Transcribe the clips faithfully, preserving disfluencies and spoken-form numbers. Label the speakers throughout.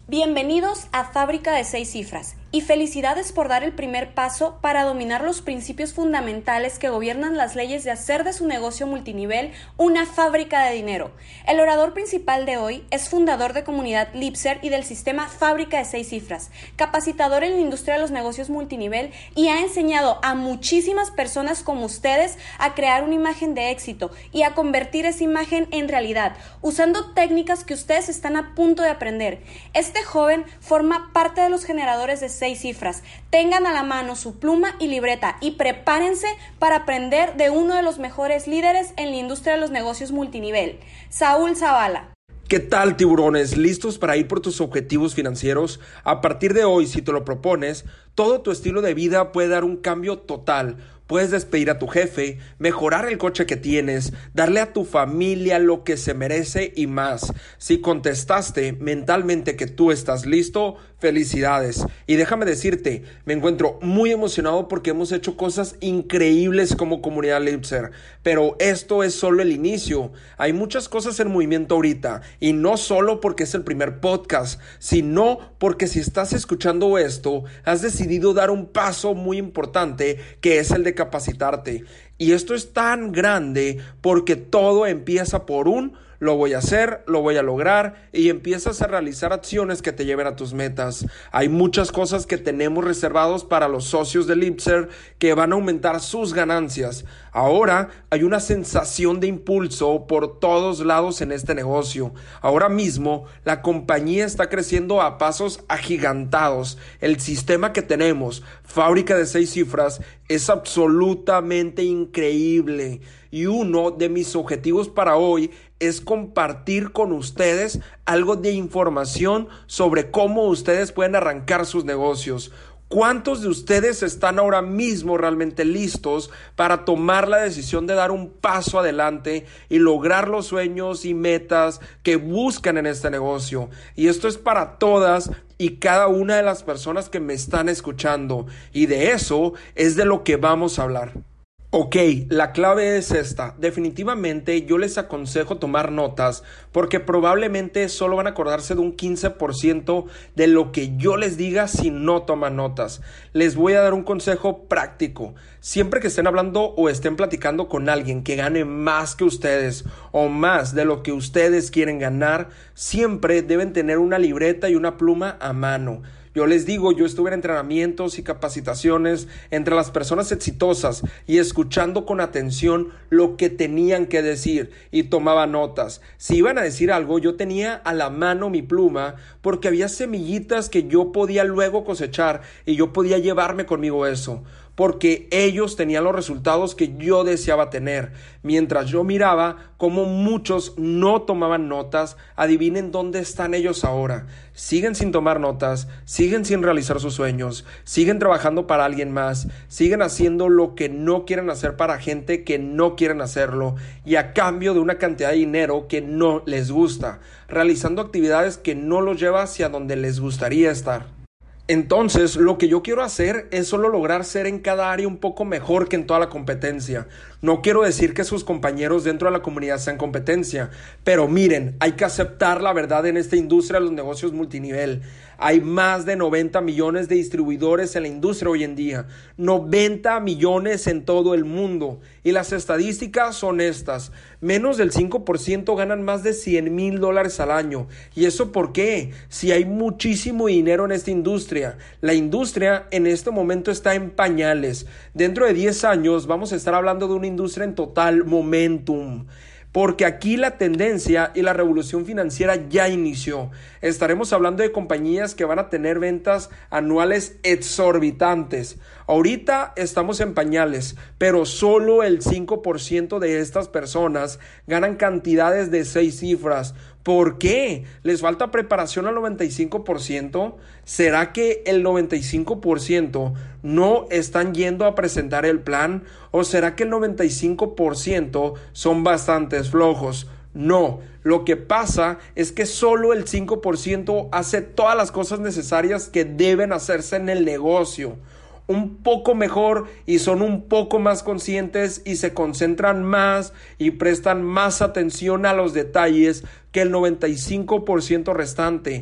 Speaker 1: Bienvenidos a Fábrica de Seis Cifras y felicidades por dar el primer paso para dominar los principios fundamentales que gobiernan las leyes de hacer de su negocio multinivel una fábrica de dinero. El orador principal de hoy es fundador de Comunidad Lipser y del sistema Fábrica de Seis Cifras, capacitador en la industria de los negocios multinivel y ha enseñado a muchísimas personas como ustedes a crear una imagen de éxito y a convertir esa imagen en realidad, usando técnicas que ustedes están a punto de aprender. Este joven forma parte de los generadores de seis cifras. Tengan a la mano su pluma y libreta y prepárense para aprender de uno de los mejores líderes en la industria de los negocios multinivel, Saúl Zavala.
Speaker 2: ¿Qué tal, tiburones? ¿Listos para ir por tus objetivos financieros? A partir de hoy, si te lo propones, todo tu estilo de vida puede dar un cambio total. Puedes despedir a tu jefe, mejorar el coche que tienes, darle a tu familia lo que se merece y más. Si contestaste mentalmente que tú estás listo, felicidades. Y déjame decirte, me encuentro muy emocionado porque hemos hecho cosas increíbles como Comunidad Lipser. Pero esto es solo el inicio. Hay muchas cosas en movimiento ahorita. Y no solo porque es el primer podcast, sino porque si estás escuchando esto, has decidido dar un paso muy importante que es el de capacitarte. Y esto es tan grande porque todo empieza por un lo voy a hacer, lo voy a lograr y empiezas a realizar acciones que te lleven a tus metas. Hay muchas cosas que tenemos reservados para los socios de Lipser que van a aumentar sus ganancias. Ahora hay una sensación de impulso por todos lados en este negocio. Ahora mismo la compañía está creciendo a pasos agigantados. El sistema que tenemos, Fábrica de Seis Cifras, es absolutamente increíble. Y uno de mis objetivos para hoy es compartir con ustedes algo de información sobre cómo ustedes pueden arrancar sus negocios. ¿Cuántos de ustedes están ahora mismo realmente listos para tomar la decisión de dar un paso adelante y lograr los sueños y metas que buscan en este negocio? Y esto es para todas y cada una de las personas que me están escuchando. Y de eso es de lo que vamos a hablar. Ok, la clave es esta. Definitivamente yo les aconsejo tomar notas porque probablemente solo van a acordarse de un quince por ciento de lo que yo les diga si no toman notas. Les voy a dar un consejo práctico. Siempre que estén hablando o estén platicando con alguien que gane más que ustedes o más de lo que ustedes quieren ganar, siempre deben tener una libreta y una pluma a mano. Yo les digo, yo estuve en entrenamientos y capacitaciones entre las personas exitosas y escuchando con atención lo que tenían que decir y tomaba notas. Si iban a decir algo, yo tenía a la mano mi pluma porque había semillitas que yo podía luego cosechar y yo podía llevarme conmigo eso. Porque ellos tenían los resultados que yo deseaba tener. Mientras yo miraba cómo muchos no tomaban notas, adivinen dónde están ellos ahora. Siguen sin tomar notas, siguen sin realizar sus sueños, siguen trabajando para alguien más, siguen haciendo lo que no quieren hacer para gente que no quieren hacerlo y a cambio de una cantidad de dinero que no les gusta, realizando actividades que no los lleva hacia donde les gustaría estar. Entonces, lo que yo quiero hacer es solo lograr ser en cada área un poco mejor que en toda la competencia. No quiero decir que sus compañeros dentro de la comunidad sean competencia, pero miren, hay que aceptar la verdad en esta industria de los negocios multinivel. Hay más de noventa millones de distribuidores en la industria hoy en día, noventa millones en todo el mundo. Y las estadísticas son estas, menos del cinco por ciento ganan más de cien mil dólares al año. ¿Y eso por qué? Si hay muchísimo dinero en esta industria. La industria en este momento está en pañales. Dentro de diez años vamos a estar hablando de una industria en total momentum. Porque aquí la tendencia y la revolución financiera ya inició. Estaremos hablando de compañías que van a tener ventas anuales exorbitantes. Ahorita estamos en pañales, pero solo el cinco por ciento de estas personas ganan cantidades de seis cifras. ¿Por qué? ¿Les falta preparación al noventa y cinco por ciento? ¿Será que el noventa y cinco por ciento no están yendo a presentar el plan? ¿O será que el noventa y cinco por ciento son bastantes flojos? No, lo que pasa es que solo el cinco por ciento hace todas las cosas necesarias que deben hacerse en el negocio. Un poco mejor y son un poco más conscientes y se concentran más y prestan más atención a los detalles que el noventa y cinco por ciento restante.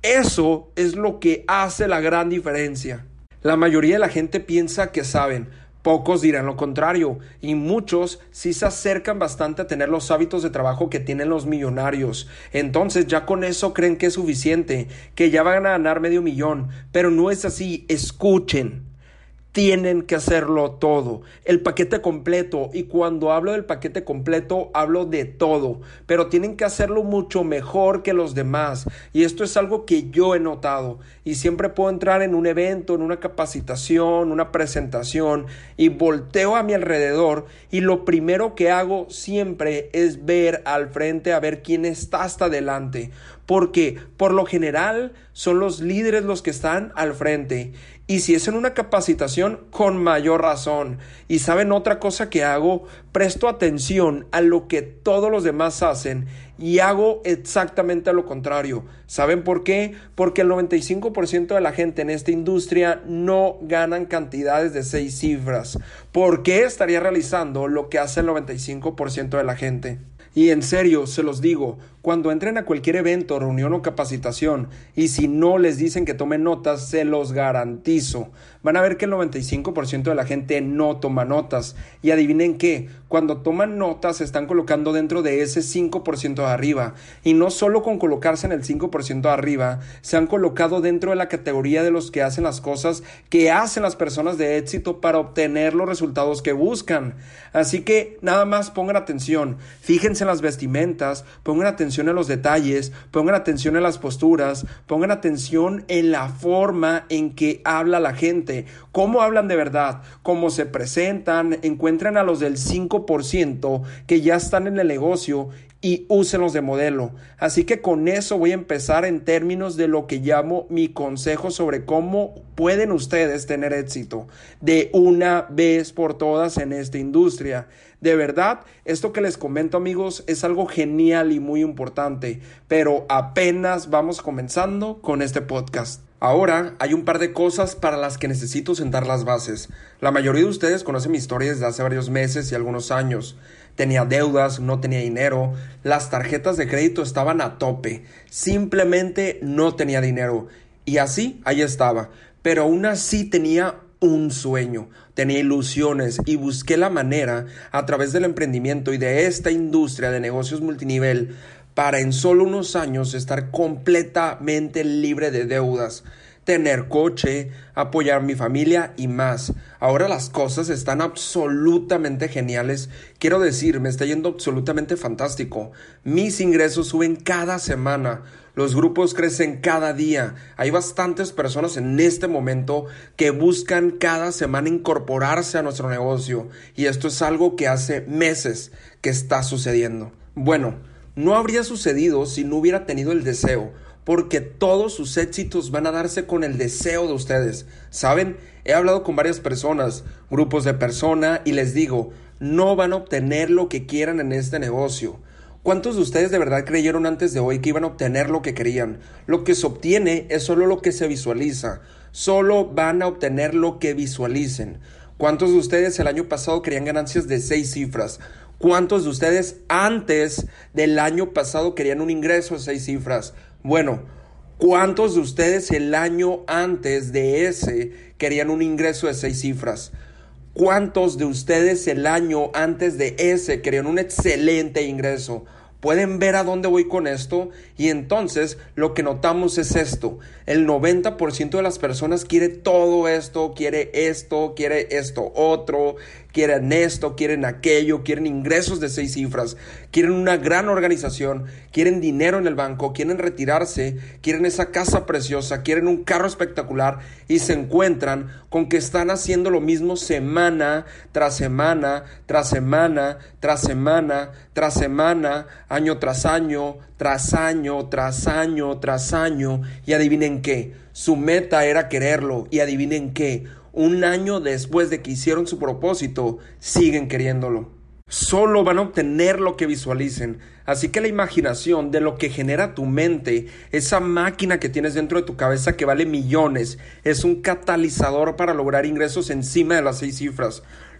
Speaker 2: Eso es lo que hace la gran diferencia. La mayoría de la gente piensa que saben. Pocos dirán lo contrario, y muchos sí se acercan bastante a tener los hábitos de trabajo que tienen los millonarios. Entonces ya con eso creen que es suficiente, que ya van a ganar medio millón, pero no es así. Escuchen. Tienen que hacerlo todo, el paquete completo, y cuando hablo del paquete completo hablo de todo, pero tienen que hacerlo mucho mejor que los demás, y esto es algo que yo he notado, y siempre puedo entrar en un evento, en una capacitación, una presentación, y volteo a mi alrededor, y lo primero que hago siempre es ver al frente, a ver quién está hasta adelante, porque por lo general son los líderes los que están al frente. Y si es en una capacitación, con mayor razón. Y ¿saben otra cosa que hago? Presto atención a lo que todos los demás hacen y hago exactamente lo contrario. ¿Saben por qué? Porque el noventa y cinco por ciento de la gente en esta industria no ganan cantidades de seis cifras. ¿Por qué estaría realizando lo que hace el noventa y cinco por ciento de la gente? Y en serio, se los digo, cuando entren a cualquier evento, reunión o capacitación, y si no les dicen que tomen notas, se los garantizo. Van a ver que el noventa y cinco por ciento de la gente no toma notas. Y adivinen qué, cuando toman notas se están colocando dentro de ese cinco por ciento de arriba. Y no solo con colocarse en el cinco por ciento de arriba, se han colocado dentro de la categoría de los que hacen las cosas que hacen las personas de éxito para obtener los resultados que buscan. Así que nada más pongan atención, fíjense en las vestimentas, pongan atención en los detalles, pongan atención en las posturas, pongan atención en la forma en que habla la gente, cómo hablan de verdad, cómo se presentan, encuentren a los del cinco por ciento que ya están en el negocio y úsenlos de modelo. Así que con eso voy a empezar en términos de lo que llamo mi consejo sobre cómo pueden ustedes tener éxito de una vez por todas en esta industria. De verdad, esto que les comento, amigos, es algo genial y muy importante, pero apenas vamos comenzando con este podcast. Ahora hay un par de cosas para las que necesito sentar las bases. La mayoría de ustedes conocen mi historia desde hace varios meses y algunos años. Tenía deudas, no tenía dinero, las tarjetas de crédito estaban a tope, simplemente no tenía dinero. Y así, ahí estaba, pero aún así tenía un sueño, tenía ilusiones y busqué la manera a través del emprendimiento y de esta industria de negocios multinivel para en solo unos años estar completamente libre de deudas, tener coche, apoyar a mi familia y más. Ahora las cosas están absolutamente geniales. Quiero decir, me está yendo absolutamente fantástico. Mis ingresos suben cada semana. Los grupos crecen cada día. Hay bastantes personas en este momento que buscan cada semana incorporarse a nuestro negocio. Y esto es algo que hace meses que está sucediendo. Bueno, no habría sucedido si no hubiera tenido el deseo, porque todos sus éxitos van a darse con el deseo de ustedes. ¿Saben? He hablado con varias personas, grupos de personas, y les digo, no van a obtener lo que quieran en este negocio. ¿Cuántos de ustedes de verdad creyeron antes de hoy que iban a obtener lo que querían? Lo que se obtiene es solo lo que se visualiza. Solo van a obtener lo que visualicen. ¿Cuántos de ustedes el año pasado querían ganancias de seis cifras? ¿Cuántos de ustedes antes del año pasado querían un ingreso de seis cifras? Bueno, ¿cuántos de ustedes el año antes de ese querían un ingreso de seis cifras? ¿Cuántos de ustedes el año antes de ese querían un excelente ingreso? ¿Pueden ver a dónde voy con esto? Y entonces lo que notamos es esto. El noventa por ciento de las personas quiere todo esto, quiere esto, quiere esto otro, quieren esto, quieren aquello, quieren ingresos de seis cifras, quieren una gran organización, quieren dinero en el banco, quieren retirarse, quieren esa casa preciosa, quieren un carro espectacular y se encuentran con que están haciendo lo mismo semana tras semana, tras semana, tras semana, tras semana, año tras año, tras año, tras año, tras año. Y adivinen qué, su meta era quererlo. Y adivinen qué, un año después de que hicieron su propósito, siguen queriéndolo. Solo van a obtener lo que visualicen. Así que la imaginación de lo que genera tu mente, esa máquina que tienes dentro de tu cabeza que vale millones, es un catalizador para lograr ingresos encima de las seis cifras.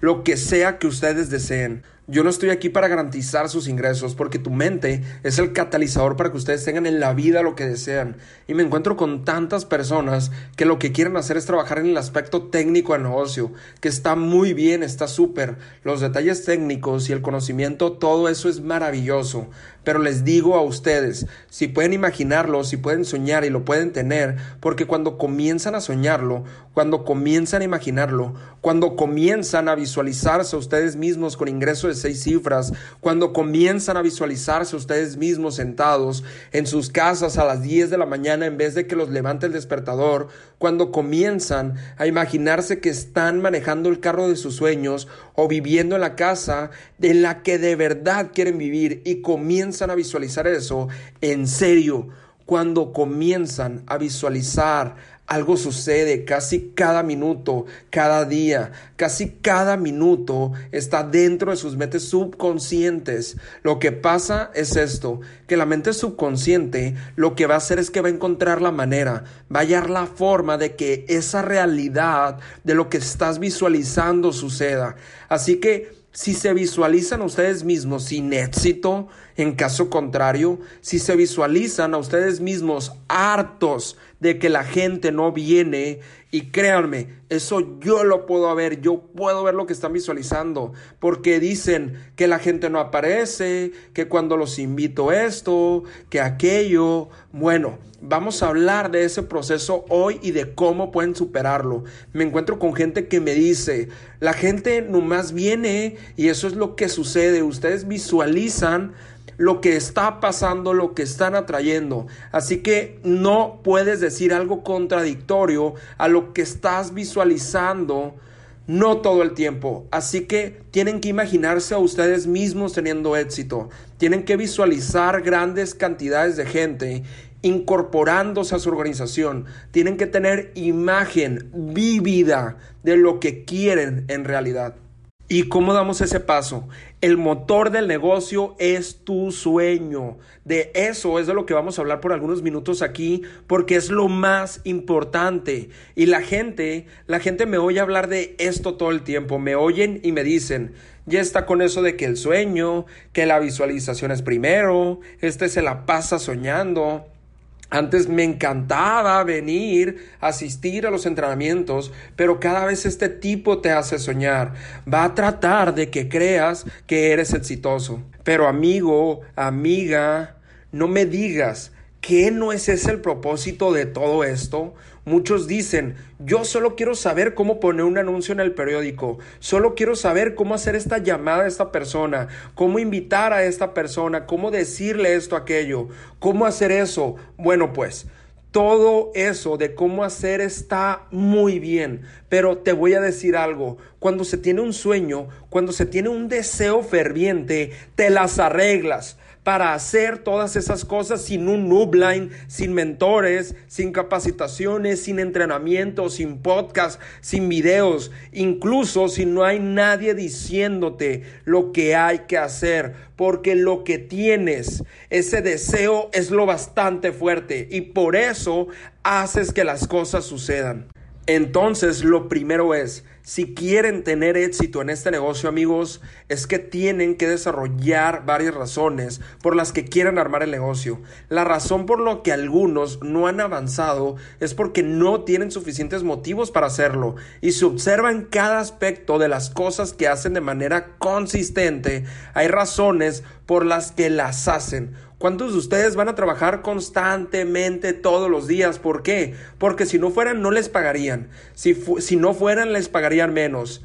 Speaker 2: lo que sea que ustedes deseen. Yo no estoy aquí para garantizar sus ingresos, porque tu mente es el catalizador para que ustedes tengan en la vida lo que desean. Y me encuentro con tantas personas que lo que quieren hacer es trabajar en el aspecto técnico del negocio, que está muy bien, está súper. Los detalles técnicos y el conocimiento, todo eso es maravilloso. Pero les digo a ustedes, si pueden imaginarlo, si pueden soñar y lo pueden tener, porque cuando comienzan a soñarlo, cuando comienzan a imaginarlo, cuando comienzan a visualizarse a ustedes mismos con ingresos de seis cifras, cuando comienzan a visualizarse a ustedes mismos sentados en sus casas a las diez de la mañana en vez de que los levante el despertador, cuando comienzan a imaginarse que están manejando el carro de sus sueños o viviendo en la casa de la que de verdad quieren vivir y comienzan a visualizar eso, en serio, cuando comienzan a visualizar, algo sucede casi cada minuto, cada día, casi cada minuto está dentro de sus mentes subconscientes. Lo que pasa es esto, que la mente subconsciente lo que va a hacer es que va a encontrar la manera, va a hallar la forma de que esa realidad de lo que estás visualizando suceda. Así que si se visualizan a ustedes mismos sin éxito, en caso contrario, si se visualizan a ustedes mismos hartos de que la gente no viene, y créanme, eso yo lo puedo ver, yo puedo ver lo que están visualizando, porque dicen que la gente no aparece, que cuando los invito esto, que aquello. Bueno, vamos a hablar de ese proceso hoy y de cómo pueden superarlo. Me encuentro con gente que me dice, la gente nomás viene y eso es lo que sucede. Ustedes visualizan lo que está pasando, lo que están atrayendo. Así que no puedes decir algo contradictorio a lo que estás visualizando, no todo el tiempo. Así que tienen que imaginarse a ustedes mismos teniendo éxito. Tienen que visualizar grandes cantidades de gente incorporándose a su organización. Tienen que tener imagen vívida de lo que quieren en realidad. ¿Y cómo damos ese paso? El motor del negocio es tu sueño. De eso es de lo que vamos a hablar por algunos minutos aquí, porque es lo más importante. Y la gente, la gente me oye hablar de esto todo el tiempo. Me oyen y me dicen, ya está con eso de que el sueño, que la visualización es primero, este se la pasa soñando. Antes me encantaba venir, asistir a los entrenamientos, pero cada vez este tipo te hace soñar. Va a tratar de que creas que eres exitoso. Pero amigo, amiga, no me digas que no es ese el propósito de todo esto. Muchos dicen, yo solo quiero saber cómo poner un anuncio en el periódico, solo quiero saber cómo hacer esta llamada a esta persona, cómo invitar a esta persona, cómo decirle esto, aquello, cómo hacer eso. Bueno, pues todo eso de cómo hacer está muy bien, pero te voy a decir algo, cuando se tiene un sueño, cuando se tiene un deseo ferviente, te las arreglas para hacer todas esas cosas sin un upline, sin mentores, sin capacitaciones, sin entrenamiento, sin podcast, sin videos, incluso si no hay nadie diciéndote lo que hay que hacer, porque lo que tienes, ese deseo es lo bastante fuerte y por eso haces que las cosas sucedan. Entonces, lo primero es, si quieren tener éxito en este negocio, amigos, es que tienen que desarrollar varias razones por las que quieren armar el negocio. La razón por la que algunos no han avanzado es porque no tienen suficientes motivos para hacerlo. Y si observan cada aspecto de las cosas que hacen de manera consistente, hay razones por las que las hacen. ¿Cuántos de ustedes van a trabajar constantemente todos los días? ¿Por qué? Porque si no fueran, no les pagarían. Si, fu- si no fueran, les pagarían menos.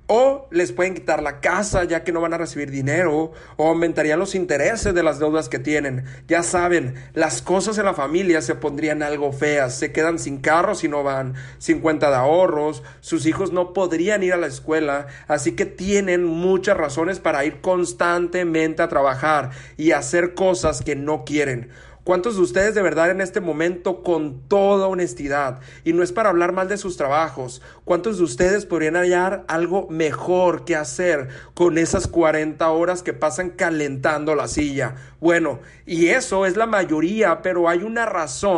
Speaker 2: O les pueden quitar la casa ya que no van a recibir dinero, o aumentarían los intereses de las deudas que tienen. Ya saben, las cosas en la familia se pondrían algo feas. Se quedan sin carro si no van, sin cuenta de ahorros, sus hijos no podrían ir a la escuela. Así que tienen muchas razones para ir constantemente a trabajar y hacer cosas que no quieren. ¿Cuántos de ustedes de verdad en este momento, con toda honestidad, y no es para hablar mal de sus trabajos, cuántos de ustedes podrían hallar algo mejor que hacer con esas cuarenta horas que pasan calentando la silla? Bueno, y eso es la mayoría, pero hay una razón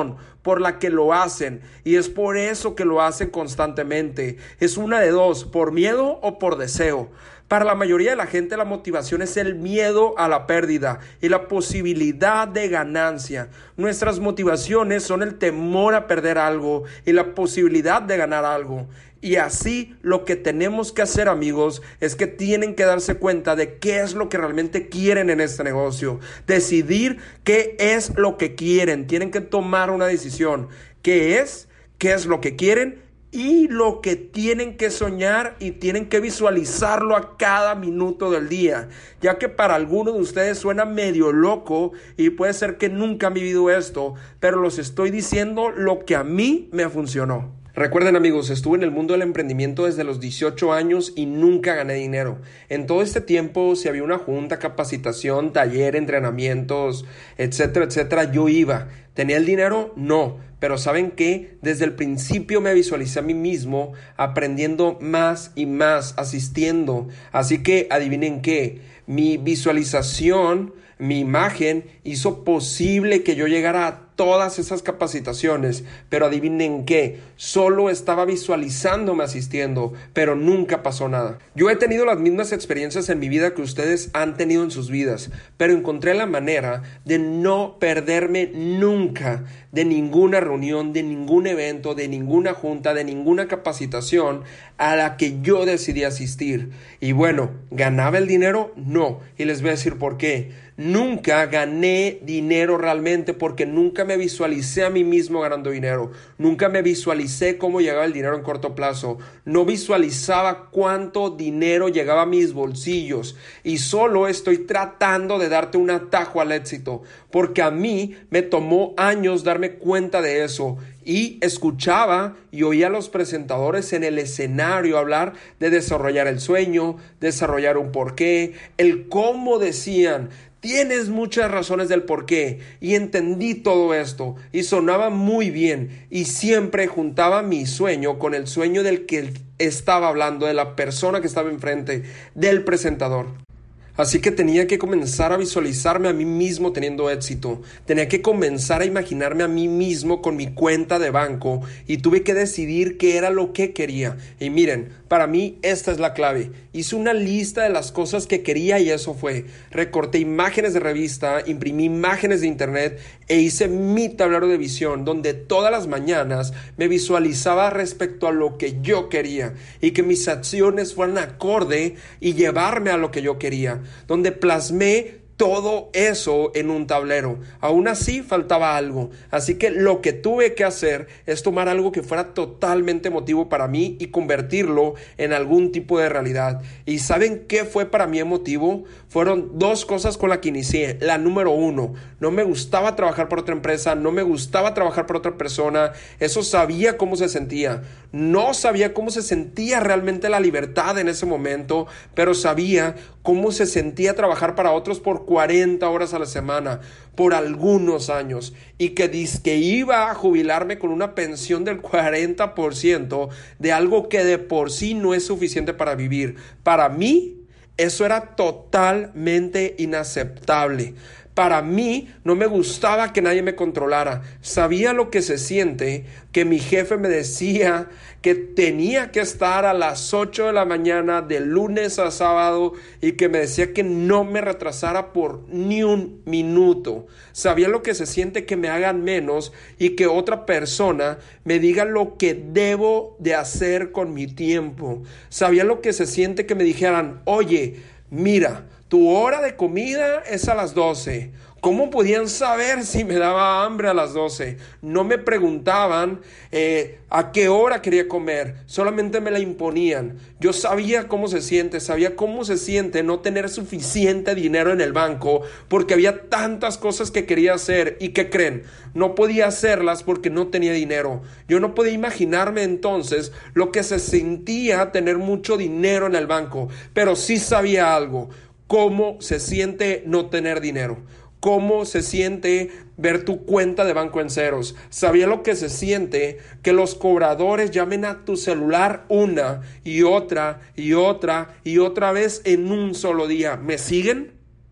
Speaker 2: por la que lo hacen, y es por eso que lo hacen constantemente. Es una de dos, por miedo o por deseo. Para la mayoría de la gente la motivación es el miedo a la pérdida y la posibilidad de ganancia. Nuestras motivaciones son el temor a perder algo y la posibilidad de ganar algo. Y así lo que tenemos que hacer, amigos, es que tienen que darse cuenta de qué es lo que realmente quieren en este negocio. Decidir qué es lo que quieren. Tienen que tomar una decisión. ¿Qué es? ¿Qué es lo que quieren? Y lo que tienen que soñar y tienen que visualizarlo a cada minuto del día, ya que para algunos de ustedes suena medio loco y puede ser que nunca han vivido esto, pero los estoy diciendo lo que a mí me funcionó. Recuerden, amigos, estuve en el mundo del emprendimiento desde los dieciocho años y nunca gané dinero. En todo este tiempo, si había una junta, capacitación, taller, entrenamientos, etcétera, etcétera, yo iba. ¿Tenía el dinero? No. Pero ¿saben qué? Desde el principio me visualicé a mí mismo aprendiendo más y más, asistiendo. Así que adivinen qué, mi visualización, mi imagen hizo posible que yo llegara a todas esas capacitaciones, pero adivinen qué, solo estaba visualizándome asistiendo, pero nunca pasó nada. Yo he tenido las mismas experiencias en mi vida que ustedes han tenido en sus vidas, pero encontré la manera de no perderme nunca de ninguna reunión, de ningún evento, de ninguna junta, de ninguna capacitación a la que yo decidí asistir. Y bueno, ¿ganaba el dinero? No, y les voy a decir por qué. Nunca gané dinero realmente porque nunca me visualicé a mí mismo ganando dinero. Nunca me visualicé cómo llegaba el dinero en corto plazo. No visualizaba cuánto dinero llegaba a mis bolsillos. Y solo estoy tratando de darte un atajo al éxito, porque a mí me tomó años darme cuenta de eso. Y escuchaba y oía a los presentadores en el escenario hablar de desarrollar el sueño, desarrollar un porqué, el cómo decían. Tienes muchas razones del por qué, y entendí todo esto, y sonaba muy bien, y siempre juntaba mi sueño con el sueño del que estaba hablando, de la persona que estaba enfrente, del presentador. Así que tenía que comenzar a visualizarme a mí mismo teniendo éxito. Tenía que comenzar a imaginarme a mí mismo con mi cuenta de banco y tuve que decidir qué era lo que quería. Y miren, para mí esta es la clave. Hice una lista de las cosas que quería y eso fue. Recorté imágenes de revista, imprimí imágenes de internet e hice mi tablero de visión donde todas las mañanas me visualizaba respecto a lo que yo quería y que mis acciones fueran acorde y llevarme a lo que yo quería, donde plasmé todo eso en un tablero. Aún así faltaba algo, así que lo que tuve que hacer es tomar algo que fuera totalmente emotivo para mí y convertirlo en algún tipo de realidad. ¿Y saben qué fue para mí emotivo? Fueron dos cosas con las que inicié. La número uno, no me gustaba trabajar por otra empresa, no me gustaba trabajar por otra persona. Eso sabía cómo se sentía. No sabía cómo se sentía realmente la libertad en ese momento, pero sabía cómo se sentía trabajar para otros por cuarenta horas a la semana, por algunos años, y que dizque iba a jubilarme con una pensión del cuarenta por ciento de algo que de por sí no es suficiente para vivir. Para mí, eso era totalmente inaceptable. Para mí no me gustaba que nadie me controlara. Sabía lo que se siente que mi jefe me decía que tenía que estar a las ocho de la mañana de lunes a sábado y que me decía que no me retrasara por ni un minuto. Sabía lo que se siente que me hagan menos y que otra persona me diga lo que debo de hacer con mi tiempo. Sabía lo que se siente que me dijeran, oye, mira, tu hora de comida es a las doce. ¿Cómo podían saber si me daba hambre a las doce? No me preguntaban eh, a qué hora quería comer, solamente me la imponían. Yo sabía cómo se siente, sabía cómo se siente no tener suficiente dinero en el banco porque había tantas cosas que quería hacer. ¿Y qué creen? No podía hacerlas porque no tenía dinero. Yo no podía imaginarme entonces lo que se sentía tener mucho dinero en el banco, pero sí sabía algo. ¿Cómo se siente no tener dinero? ¿Cómo se siente ver tu cuenta de banco en ceros? Sabía lo que se siente que los cobradores llamen a tu celular una y otra y otra y otra vez en un solo día. ¿Me siguen?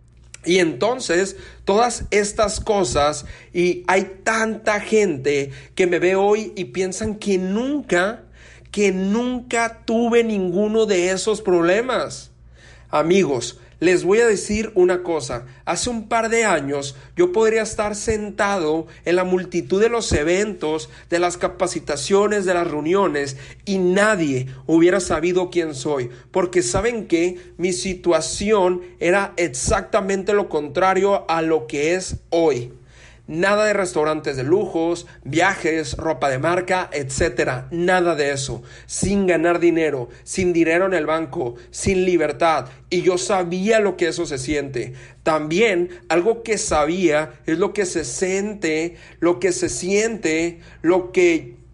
Speaker 2: Y entonces, todas estas cosas, y hay tanta gente que me ve hoy y piensan que nunca, que nunca tuve ninguno de esos problemas. Amigos, les voy a decir una cosa. Hace un par de años yo podría estar sentado en la multitud de los eventos, de las capacitaciones, de las reuniones, y nadie hubiera sabido quién soy, porque ¿saben qué? Mi situación era exactamente lo contrario a lo que es hoy. Nada de restaurantes de lujos, viajes, ropa de marca, etcétera. Nada de eso. Sin ganar dinero, sin dinero en el banco, sin libertad. Y yo sabía lo que eso se siente. También algo que sabía es lo que se siente, lo que se siente, lo que...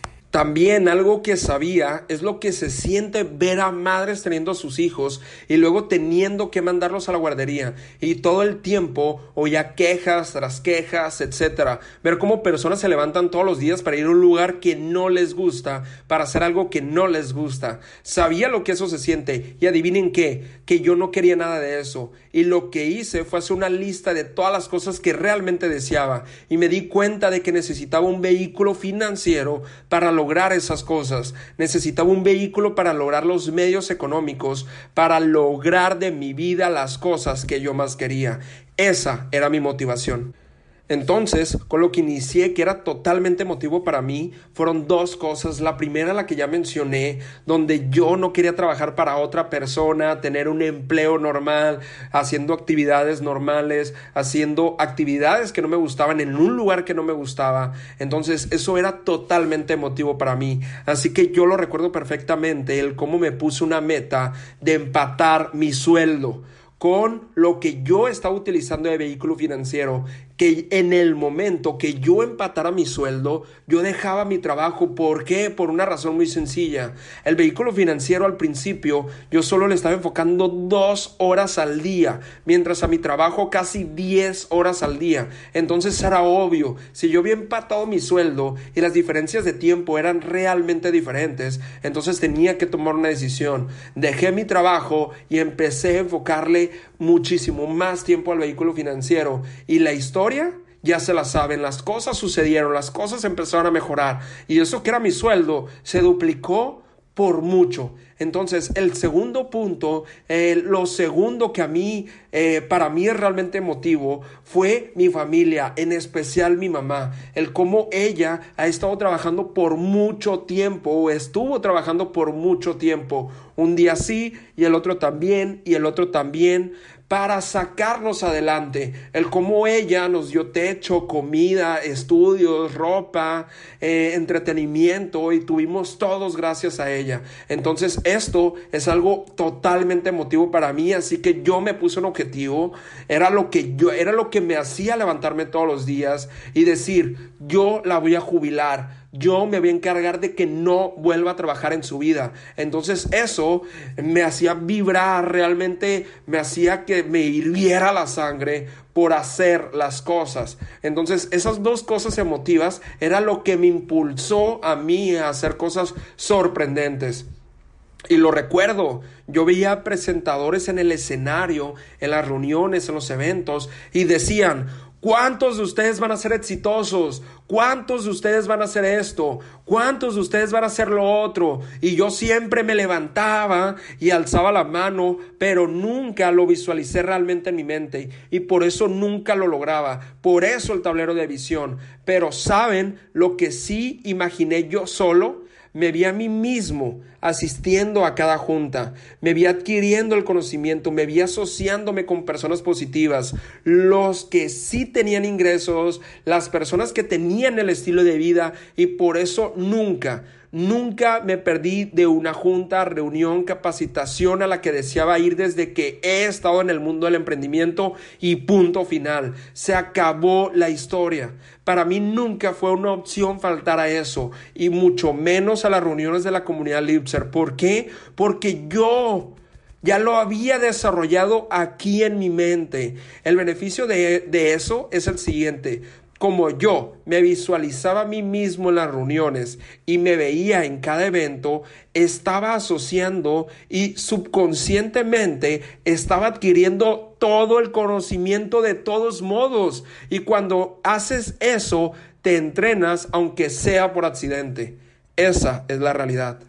Speaker 2: También algo que sabía es lo que se siente ver a madres teniendo a sus hijos y luego teniendo que mandarlos a la guardería, y todo el tiempo oía quejas tras quejas, etcétera. Ver cómo personas se levantan todos los días para ir a un lugar que no les gusta, para hacer algo que no les gusta. Sabía lo que eso se siente, y adivinen qué, que yo no quería nada de eso. Y lo que hice fue hacer una lista de todas las cosas que realmente deseaba, y me di cuenta de que necesitaba un vehículo financiero para lograr esas cosas. Necesitaba un vehículo para lograr los medios económicos, para lograr de mi vida las cosas que yo más quería. Esa era mi motivación. Entonces, con lo que inicié, que era totalmente emotivo para mí, fueron dos cosas. La primera, la que ya mencioné, donde yo no quería trabajar para otra persona, tener un empleo normal, haciendo actividades normales, haciendo actividades que no me gustaban en un lugar que no me gustaba. Entonces, eso era totalmente emotivo para mí. Así que yo lo recuerdo perfectamente, el cómo me puse una meta de empatar mi sueldo con lo que yo estaba utilizando de vehículo financiero, que en el momento que yo empatara mi sueldo, yo dejaba mi trabajo. ¿Por qué? Por una razón muy sencilla. El vehículo financiero al principio, yo solo le estaba enfocando dos horas al día, mientras a mi trabajo casi diez horas al día. Entonces era obvio, si yo había empatado mi sueldo y las diferencias de tiempo eran realmente diferentes, entonces tenía que tomar una decisión. Dejé mi trabajo y empecé a enfocarle muchísimo más tiempo al vehículo financiero, y la historia ya se la saben. Las cosas sucedieron, las cosas empezaron a mejorar, y eso que era mi sueldo se duplicó por mucho. Entonces, el segundo punto, eh, lo segundo que a mí, eh, para mí es realmente emotivo, fue mi familia, en especial mi mamá. El cómo ella ha estado trabajando por mucho tiempo, o estuvo trabajando por mucho tiempo. Un día sí, y el otro también, y el otro también, para sacarnos adelante. El cómo ella nos dio techo, comida, estudios, ropa, eh, entretenimiento, y tuvimos todos gracias a ella. Entonces esto es algo totalmente emotivo para mí, así que yo me puse un objetivo. Era lo que yo, era lo que me hacía levantarme todos los días y decir, yo la voy a jubilar. Yo me voy a encargar de que no vuelva a trabajar en su vida. Entonces eso me hacía vibrar, realmente me hacía que me hirviera la sangre por hacer las cosas. Entonces esas dos cosas emotivas era lo que me impulsó a mí a hacer cosas sorprendentes. Y lo recuerdo, yo veía presentadores en el escenario, en las reuniones, en los eventos, y decían, ¿cuántos de ustedes van a ser exitosos? ¿Cuántos de ustedes van a hacer esto? ¿Cuántos de ustedes van a hacer lo otro? Y yo siempre me levantaba y alzaba la mano, pero nunca lo visualicé realmente en mi mente, y por eso nunca lo lograba. Por eso el tablero de visión. Pero ¿saben lo que sí imaginé yo solo? Me vi a mí mismo asistiendo a cada junta, me vi adquiriendo el conocimiento, me vi asociándome con personas positivas, los que sí tenían ingresos, las personas que tenían el estilo de vida, y por eso nunca, nunca me perdí de una junta, reunión, capacitación a la que deseaba ir desde que he estado en el mundo del emprendimiento, y punto final. Se acabó la historia. Para mí nunca fue una opción faltar a eso, y mucho menos a las reuniones de la comunidad Lipser. ¿Por qué? Porque yo ya lo había desarrollado aquí en mi mente. El beneficio de, de eso es el siguiente. Como yo me visualizaba a mí mismo en las reuniones y me veía en cada evento, estaba asociando y subconscientemente estaba adquiriendo todo el conocimiento de todos modos. Y cuando haces eso, te entrenas aunque sea por accidente. Esa es la realidad.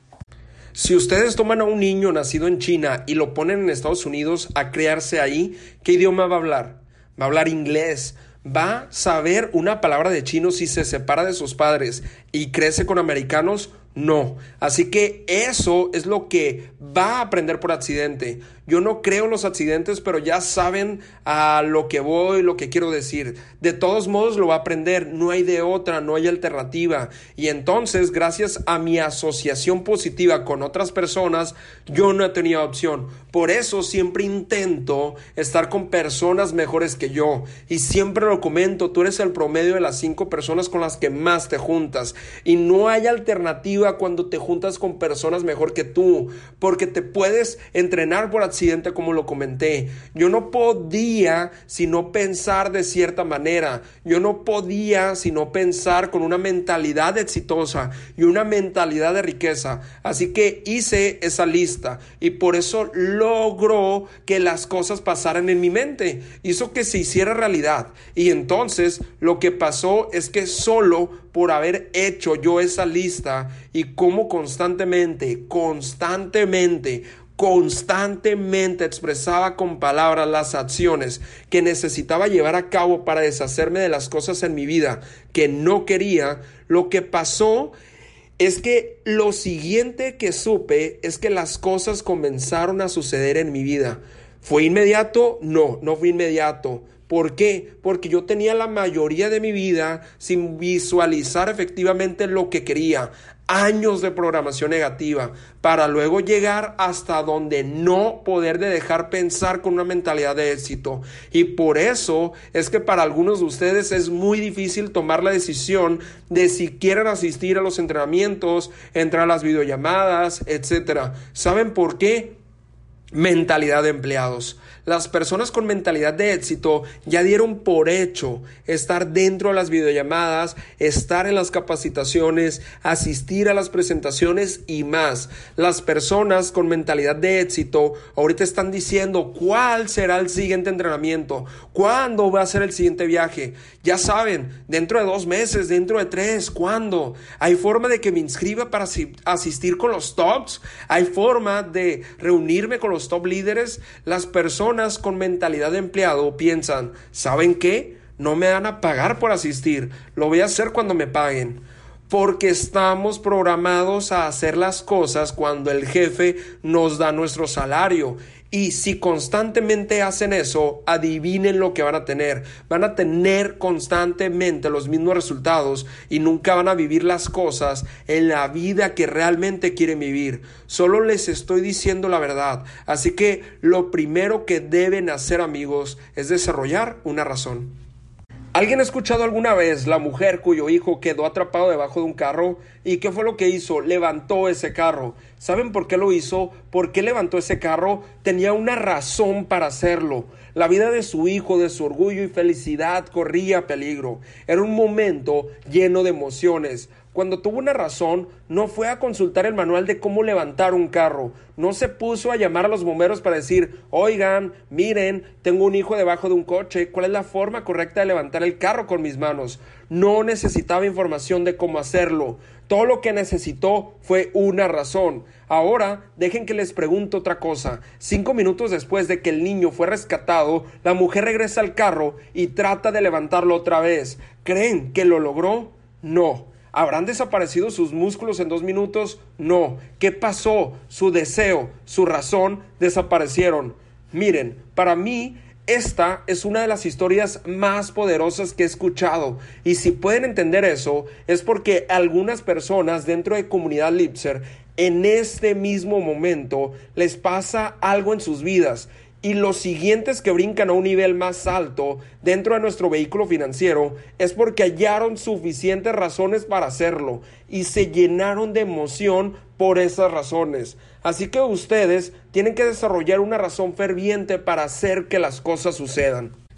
Speaker 2: Si ustedes toman a un niño nacido en China y lo ponen en Estados Unidos a criarse ahí, ¿qué idioma va a hablar? Va a hablar inglés. Va a saber una palabra de chino si se separa de sus padres y crece con americanos. No. Así que eso es lo que va a aprender por accidente. Yo no creo en los accidentes, pero ya saben a lo que voy, lo que quiero decir. De todos modos lo va a aprender, no hay de otra, no hay alternativa. Y entonces, gracias a mi asociación positiva con otras personas, yo no he tenido opción. Por eso siempre intento estar con personas mejores que yo. Y siempre lo comento, tú eres el promedio de las cinco personas con las que más te juntas. Y no hay alternativa cuando te juntas con personas mejor que tú, porque te puedes entrenar por accidente, como lo comenté. Yo no podía sino pensar de cierta manera. Yo no podía sino pensar con una mentalidad exitosa y una mentalidad de riqueza. Así que hice esa lista y por eso logró que las cosas pasaran en mi mente. Hizo que se hiciera realidad. Y entonces lo que pasó es que solo por haber hecho yo esa lista y cómo constantemente, constantemente, constantemente expresaba con palabras las acciones que necesitaba llevar a cabo para deshacerme de las cosas en mi vida que no quería, lo que pasó es que lo siguiente que supe es que las cosas comenzaron a suceder en mi vida. ¿Fue inmediato? No, no fue inmediato. ¿Por qué? Porque yo tenía la mayoría de mi vida sin visualizar efectivamente lo que quería. Años de programación negativa para luego llegar hasta donde no poder de dejar pensar con una mentalidad de éxito. Y por eso es que para algunos de ustedes es muy difícil tomar la decisión de si quieren asistir a los entrenamientos, entrar a las videollamadas, etcétera. ¿Saben por qué? Mentalidad de empleados. Las personas con mentalidad de éxito ya dieron por hecho estar dentro de las videollamadas, estar en las capacitaciones, asistir a las presentaciones y más. Las personas con mentalidad de éxito ahorita están diciendo cuál será el siguiente entrenamiento, cuándo va a ser el siguiente viaje. Ya saben, dentro de dos meses, dentro de tres, ¿cuándo? ¿Hay forma de que me inscriba para asistir con los tops? ¿Hay forma de reunirme con los top líderes? Las personas con mentalidad de empleado piensan, ¿saben qué? No me van a pagar por asistir, lo voy a hacer cuando me paguen. Porque estamos programados a hacer las cosas cuando el jefe nos da nuestro salario. Y si constantemente hacen eso, adivinen lo que van a tener. Van a tener constantemente los mismos resultados y nunca van a vivir las cosas en la vida que realmente quieren vivir. Solo les estoy diciendo la verdad. Así que lo primero que deben hacer, amigos, es desarrollar una razón. ¿Alguien ha escuchado alguna vez la mujer cuyo hijo quedó atrapado debajo de un carro? ¿Y qué fue lo que hizo? Levantó ese carro. ¿Saben por qué lo hizo? ¿Por qué levantó ese carro? Tenía una razón para hacerlo. La vida de su hijo, de su orgullo y felicidad corría peligro. Era un momento lleno de emociones. Cuando tuvo una razón, no fue a consultar el manual de cómo levantar un carro. No se puso a llamar a los bomberos para decir, oigan, miren, tengo un hijo debajo de un coche, ¿cuál es la forma correcta de levantar el carro con mis manos? No necesitaba información de cómo hacerlo. Todo lo que necesitó fue una razón. Ahora, dejen que les pregunte otra cosa. Cinco minutos después de que el niño fue rescatado, la mujer regresa al carro y trata de levantarlo otra vez. ¿Creen que lo logró? No. ¿Habrán desaparecido sus músculos en dos minutos? No. ¿Qué pasó? Su deseo, su razón desaparecieron. Miren, para mí esta es una de las historias más poderosas que he escuchado. Y si pueden entender eso, es porque algunas personas dentro de Comunidad Lipser en este mismo momento les pasa algo en sus vidas. Y los siguientes que brincan a un nivel más alto dentro de nuestro vehículo financiero es porque hallaron suficientes razones para hacerlo y se llenaron de emoción por esas razones. Así que ustedes tienen que desarrollar una razón ferviente para hacer que las cosas sucedan.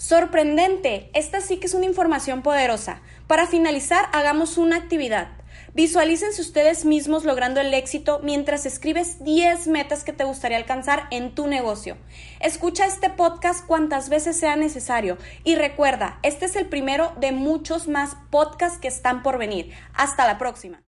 Speaker 1: Sorprendente, esta sí que es una información poderosa. Para finalizar, hagamos una actividad. Visualícense ustedes mismos logrando el éxito mientras escribes diez metas que te gustaría alcanzar en tu negocio. Escucha este podcast cuantas veces sea necesario y recuerda, este es el primero de muchos más podcasts que están por venir. Hasta la próxima.